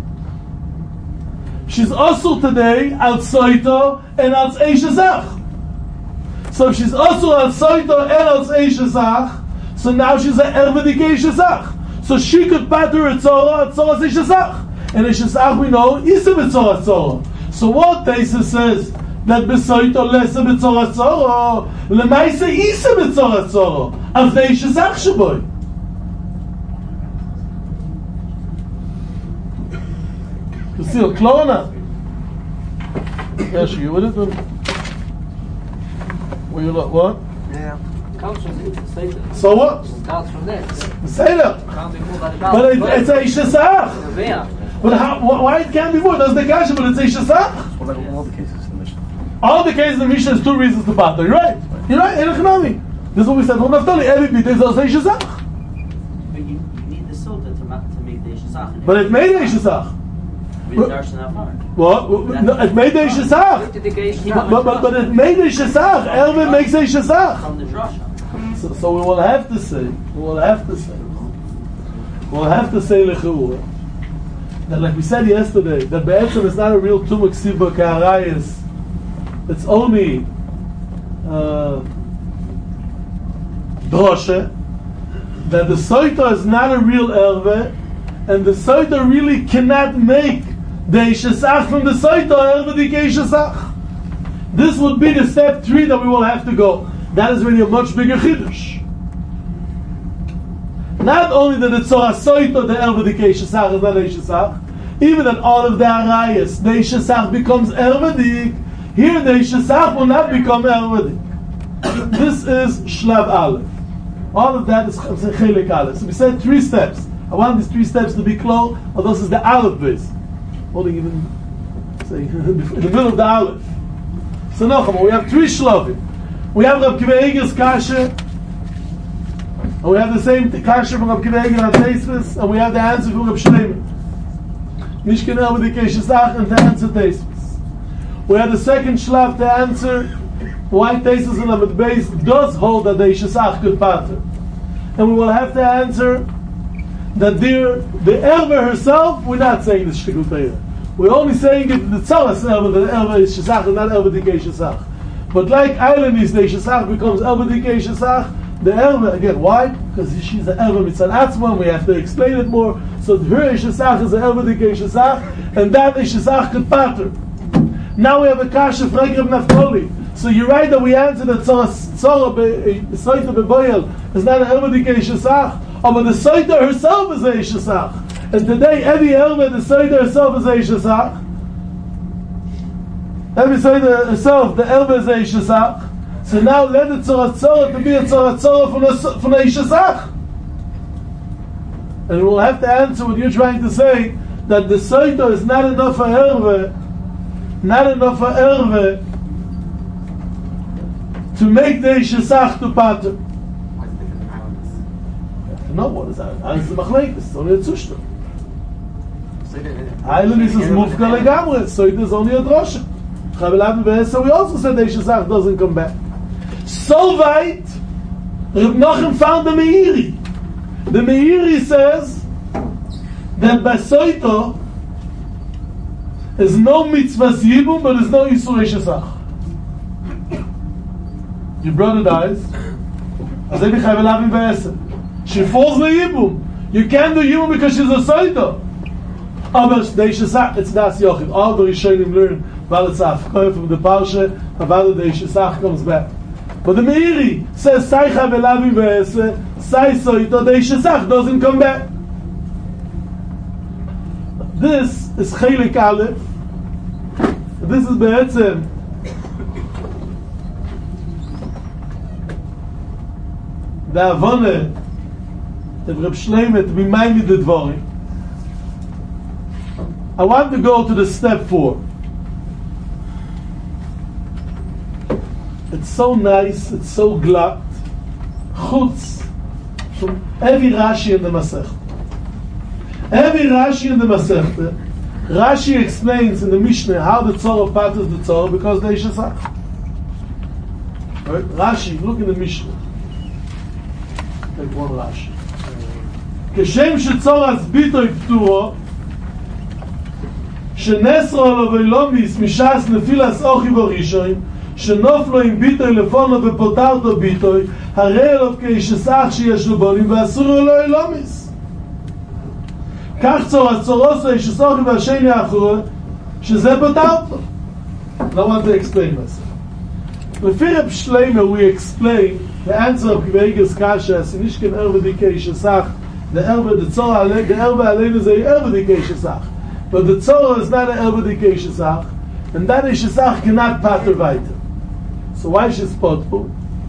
she's also today al Soita and al Ishesach. So if she's also al Soita and al Ishesach, so now she's an Ervedik Ishesach. So she could pater a Tzorah Ishesach. And Ishesach we know is a Tzorah Tzorah. So what Teisa says that Besoito less a Tzorah Tzorah, Lemaisa is a Tzorah Tzorah of the Ishesach Shaboy. You see a Klona? Yes, you with it? Were you like what? Yeah. So what? Say that. But it's a Ishesach. But why it can't be more? That's the kasha, but it's a Ishesach. All the cases in the Mishnah. All the cases in the Mishnah is two reasons to pater. You're right. You're right. This is what we said. Every bit is also Ishesach. But you need the Sota to make the Ishesach. But it made the Ishesach. What? No, it made the Ishesach. But it made the Ishesach. Elvin makes the Ishesach. From the Drasha. So we will have to say Lechurah, that like we said yesterday, that Be'etzem is not a real Tumah Ksiva Ka'arayis. It's only Droshe, that the Soita is not a real Erve, and the Soita really cannot make the Ishesach from the Soita Erve the Ishesach. This would be the step 3 that we will have to go. That is really a much bigger chiddush. Not only that the Tzorah Soita, the Ervedik Ishesach, is not Ishesach, even that all of the Arayas, the Ishesach becomes Ervedik, here the Ishesach will not become Ervedik. This is Shlav Aleph. All of that is Chelik Aleph. So we said 3 steps. I want these 3 steps to be close, or this is the Aleph base. Holding even, say, in the middle of the Aleph. So no, we have 3 Shlavim. We have Reb Akiva Eiger's kasha, and we have the same kasha from Reb Akiva Eiger on Teisvis, and we have the answer from Reb Shleimer. Mishkan Ervedik Ishesach and to answer Teisvis. We have the second shlav to answer why Teisvis and Lamed Beis does hold that the Ishesach could pater. And we will have to answer that the Erve herself, we're not saying this Shtikul Teirah. We're only saying it the Tzaras Erve, the Erve Ishesach and not Ervedik Ishesach. But like Eileen is, the Ishesach becomes Ervedik Ishesach, the Erve, again, why? Because she's an Erve Mitzad Atzma, we have to explain it more. So her Ishesach is an Ervedik Ishesach, and that Ishesach could pater. Now we have a kasha Frek Reb Naftali. So you're right that we answer that Tzorah Soita Beboyel is not an Ervedik Ishesach, but the Soita herself is a Ishesach. And today, every Erve, the Soita herself is a Ishesach. Every Soita herself, the Erve is a Ishesach. So now let the Tzorah to be a Tzorah from the Ishesach. And we'll have to answer what you're trying to say, that the Soita is not enough for Erve, to make the Ishesach to pater. No, what is that? It's the Machlekes, it's only a Zushta. Eilen is Mufka legamre, so it is only a Drosha. So we also said the Ishesach doesn't come back. So weit, Reb Nochem found the Meiri. The Meiri says that by Soito is no mitzvahs yibum, but there's no Yisur Ishesach. Your brother dies, she falls the yibum. You can't do yibum because she's a Soito. Aber the Ishesach, it's Das Yochid. All the Rishonim learn Valitzaf from the Parsha, about the Ishesach comes back. But the Meiri says, Sai Chavelavi Ve'ese, Sai Soito, the Ishesach doesn't come back. This is Chelik Aleph. This is Be'etzem the Avone of Reb Shleimer to be minded the Dvorim. I want to go to the step 4. It's so nice, it's so glatt. Chutz from every Rashi in the Masech. Every Rashi in the Masechta, Rashi explains in the Mishnah how the Tzorah patters the Tzorah because they Shesach. Right? Rashi, look in the Mishnah. Take one Rashi. כשם שצורס ביטוי פטורו שנסרו לו ואילומיס משעס נפילס אוכי בראשון שנופלו עם ביטוי לפונו ופוטרתו ביטוי הרי אלוב כאישסך שיש לו בונים ואסורו לו אילומיס כך צורס צורוסו אישסוכי והשני האחרון שזה פוטרתו. I want to explain myself. לפי רב שלמה we explain the answer of Kiveigas Kasha Sinishkin Ervedike Shesach the Erve, the Tzorah, the Erve Alein is a Ervedike Shesach. But the Tzorah is not an Ervedike Shesach, and that is Shesach cannot pater weiter. So why is she spotful?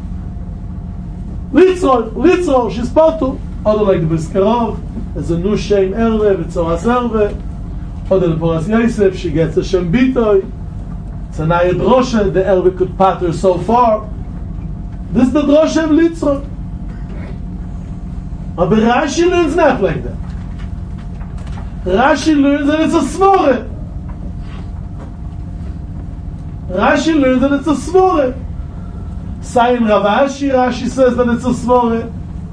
Litzrol, she's spotful. Other like the Biskarov, there's a new Shem Erve, the Tzorah's Erve. Other the Poras Yosef, she gets a Shem Bitoy. It's a Naya Drosha, the Erve could pater so far. This is the Drosha of Litzrol. But Rashi learns not like that. Rashi learns that it's a svore. Rashi learns that it's a svore. Sayin Ravashi, Rashi says that it's a svore.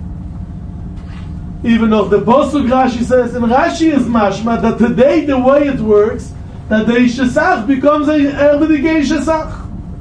Even of the Posuk, Rashi says, and Rashi is mashma that today the way it works, that the Ishesach becomes a Ervedike Ishesach.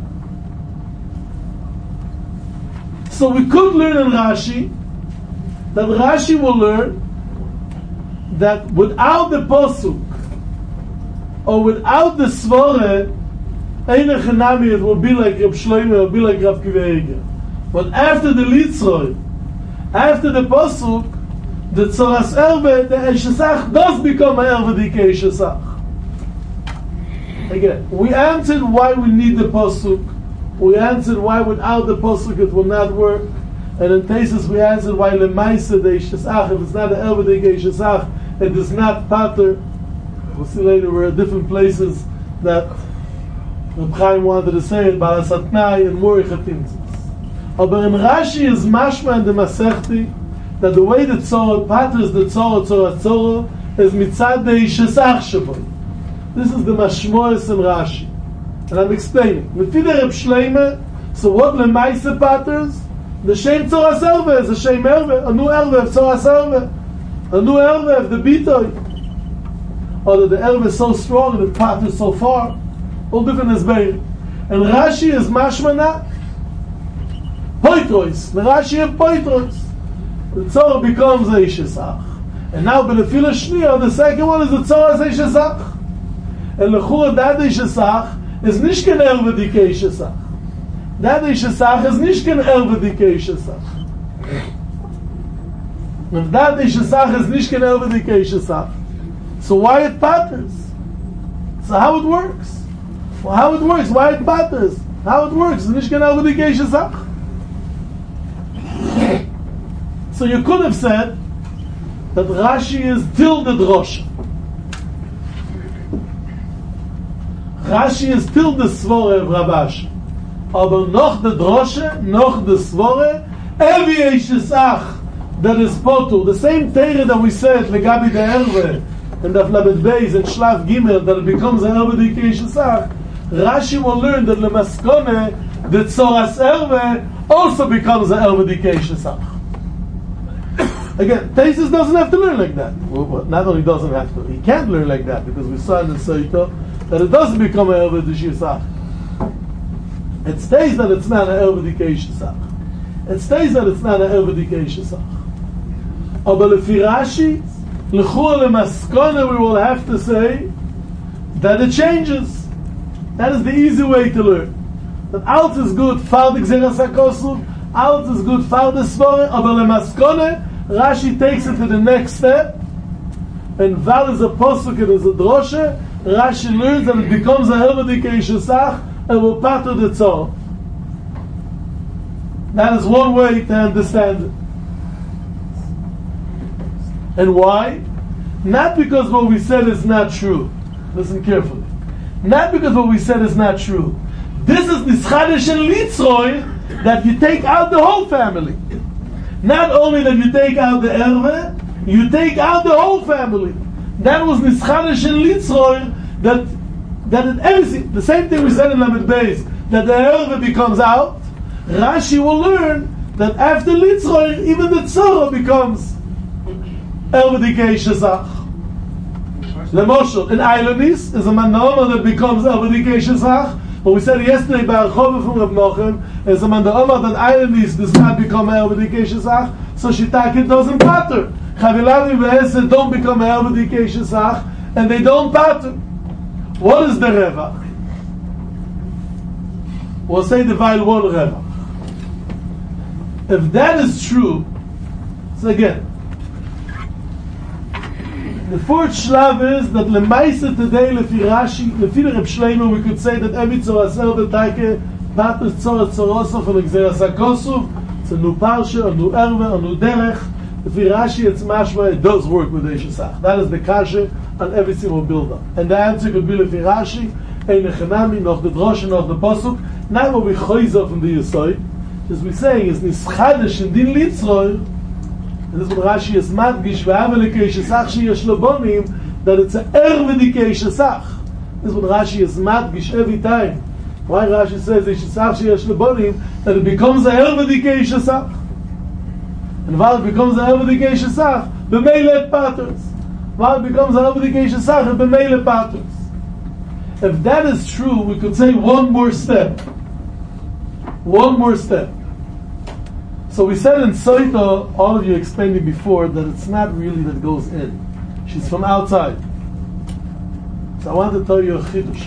So we could learn in Rashi that Rashi will learn that without the Posuk or without the Svore, Eine Chanami, it will be like Reb Shlomo, it will be like Rav Kiveiga. But after the Litzroi, after the Posuk, the Tzoras Erve, the Eshesach does become an Ervedike Eshesach. Again, we answered why we need the Posuk. We answered why without the Posuk it will not work. And in Tesis we answered why Lemaisa the Ishesach, if it's not an Ervedike Ishesach, it is not Pater. We'll see later, we're at different places that Reb Chaim wanted to say it, Balasatnai and Mori Chatinzis. But in Rashi is mashma and the Masechti, that the way the Tzorah paters the Tzorah is mitzad the Ishesach Shaboy. This is the Mashmoes in Rashi. And I'm explaining. Lefi the Reb Shleime, so what Lemaisa paters? The Shem Tzoras Erve is a Shem Erve, a new Erve of Tzoras Erve, a new Erve of the Bitoy. Or that the Erve is so strong and the path is so far, all different as Beir. And Rashi is Mashmana, Poitrois, the Rashi of Poitrois. The Tzorah becomes a Ishesach. And now, B'Nefila Shniya, the second one is the Tzorah Ishesach. And L'chura, that Ishesach is Nishken Ervedike Ishesach. That Ishesach is Nishken Ervedike Ishesach. And that Ishesach is Nishken Ervedike Ishesach. So why it patters? So how it works? Well, how it works? Why it patters? How it works? Nishken Ervedike Ishesach. So you could have said that Rashi is till the drosha. Rashi is till the svore of Ravashi. Aber noch the drosha, noch the svore, every Ishesach that is potul, the same Teire that we said, Legabi the Erve, and the Lamed Beis and Shlav Gimel, that it becomes an Ervedike Ishesach, Rashi will learn that Lemaskone, the Tzoras Erve, also becomes an Ervedike Ishesach. Again, Tesis doesn't have to learn like that. Well, not only doesn't have to, he can't learn like that, because we saw in the Soita that it doesn't become an Ervedike Ishesach. It stays that it's not an Ervedike Ishesach. It stays that it's not an Ervedike Ishesach. Aber lefi Rashi, l'chur lemaskona, we will have to say that it changes. That is the easy way to learn. That alt is good for the Gzeras HaKosuk, alt is good for the Svore, aber lemaskona, Rashi takes it to the next step, and Val is a posuk and is a droshe, Rashi learns that it becomes a Ervedike Ishesach, and will pater the Tzorah. That is one way to understand it. And why? Not because what we said is not true. Listen carefully. Not because what we said is not true. This is Nischadesh and Litzroi, that you take out the whole family. Not only that you take out the Erve, You take out the whole family. That was Nischadish and Litzroy, that it everything, the same thing we said in Lamed Beis, that the Erve becomes out. Rashi will learn that after Litzroy, even the Tzorah becomes Erve Dikei Shesach. Lemoshel, in Eilonis, is a Manoma that becomes Erve Dikei Shesach. But we said yesterday by Archova from Rav Nochem, is a Manoma that Eilonis does not become Erve Dikei Shesach, so Shitakit doesn't pattern. Chavilavi Be'esed don't become Erve Dikei Shesach, and they don't pattern. What is the Revach? We'll say divide one Revach. If that is true, so again, the fourth shlav is that Lemaisa today, Lefi Rashi, Lefi Reb Shlomo, we could say that every Tzorasel B'Taike, Pater Tzorah Tzorosov, and Exeras HaKosov, it's a new Parsha, a new Erve, a new Derech. Lefi Rashi, it's mashma, it does work with Eishesach. That is the kasha on every single builder. And the answer could be Lefi Rashi, Ein Echanami, noch the Drosha, noch the Pasuk, not what we choiz from the Yesod. As we're saying, is Nischadish and Din Litzroy, and this is what Rashi is madgish, ve'avelekei shesach sheyesh lo bonim, that it's a ervedikei shesach. This is what Rashi is madgish every time. Why Rashi says shesach sheyesh lo bonim, that it becomes a ervedikei shesach. And while it becomes a ervedikei shesach, b'meile it patters. While it becomes a ervedikei shesach, it b'meile patters. If that is true, we could say one more step. One more step. So we said in Soita, all of you explained it before, that it's not really that goes in. She's from outside. So I want to tell you a chidush.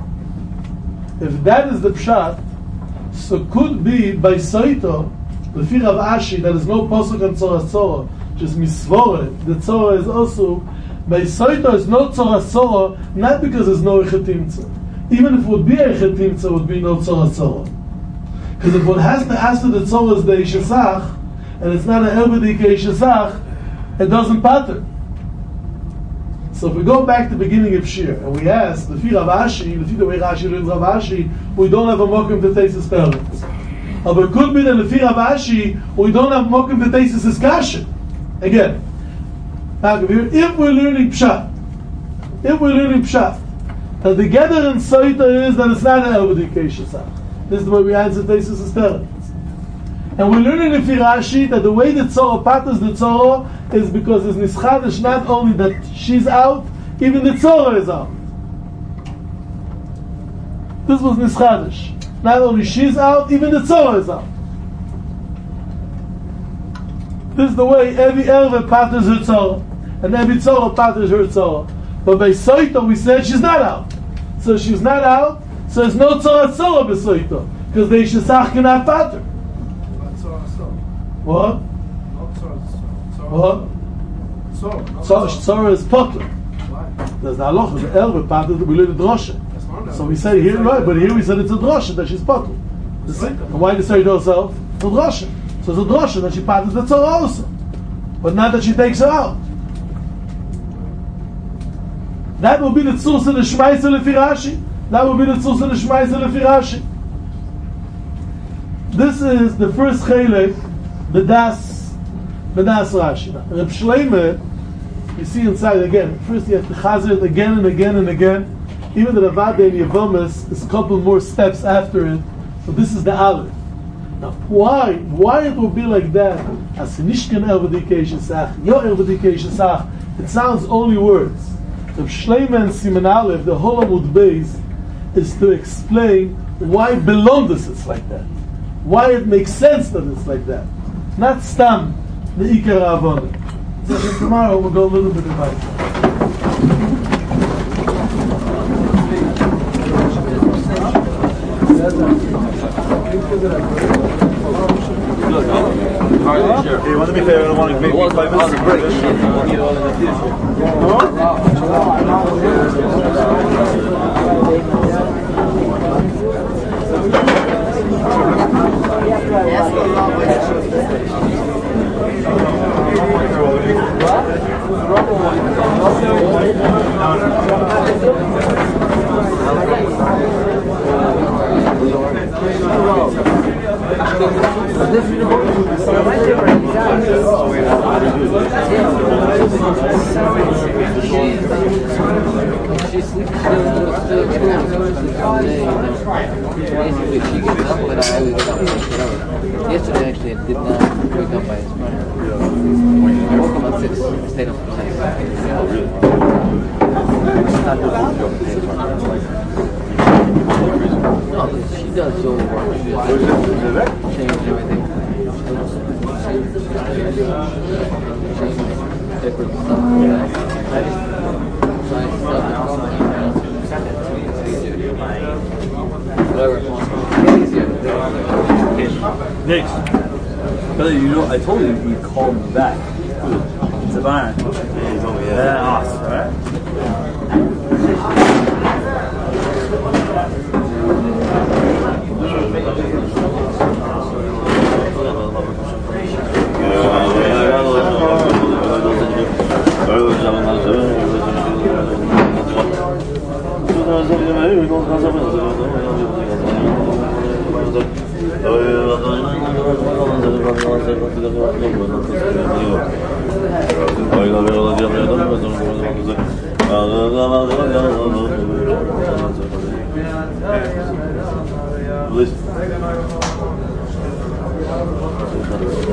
If that is the pshat, so could be by Soita, the fear of Ashi, there is no posuk on Tzorah, just misvore. The Tzorah is also, by Soita is no Tzorah, not because there's no Echetimtza. Even if it would be Echetimtza, it would be no Tzorah. Because if one has to ask the Tzorah is the Eishesach, and it's not an Ervedik Eishesach, it doesn't pattern. So if we go back to the beginning of Shir, and we ask, the fear of Ashi, the way Rashi learns Rav Ashi, we don't have a mokum to taste his parents. But it could be that the fear of Ashi, we don't have mokum to taste his kasha. Again, if we're learning Pshat, that the gather in Soita is that it's not an Ervedik Eishesach. This is the way we answer Tesis' parents. And we're learning in Rashi that the way the Tzorah patters the Tzorah is because it's Nischadish, not only that she's out, even the Tzorah is out. This was Nischadish. Not only she's out, even the Tzorah is out. This is the way every Erve patters her Tzorah. And every Tzorah patters her Tzorah. But by Soita we said she's not out. So she's not out, so there's no Tzorah b'Soita, because the Eishesach cannot pattern. What? What? Tzorah is potter. There's the halacha, the Erve pattern, we learn the drosha. So we say here, right, but here we said it's a drosha that she's potter. And why did say to herself? The drosha. So it's a drosha that she patters the Tzorah also, but not that she takes her out. That will be the tzursa of the Shmaisa lefi Rashi. That will be the tzursa of the Shmaisa lefi Rashi. This is the first chelek, B'das Rashi. Reb Shlomo, you see inside again, first you have to chazer it again and again and again. Even the Ravada in Yevomis is a couple more steps after it. So this is the Aleph. Now, why it will be like that? As Nishkan Ervedikei Shesach, Yo Ervedikei Shesach, it sounds only words. Reb Shlomo and Siman Aleph, the whole Amud Beis, is to explain why Belondus is like that. Why it makes sense that it's like that. Not Stam, the Ikar Avon. So tomorrow we'll go a little bit about it. You want to be fair, I don't want to make 5 minutes of break. This is she sleeps, she doesn't go to school all day. Basically, she gets up, but I always get up, whatever. Yesterday, actually, I did not wake up by this morning. I woke up at 6, I stayed up till 6. No, she does yoga work. She does change everything. Change different stuff. I just try stuff whatever. Next. Brother, you know, I told you he'd call me back. It's a barn. Yeah, awesome, right? Listen.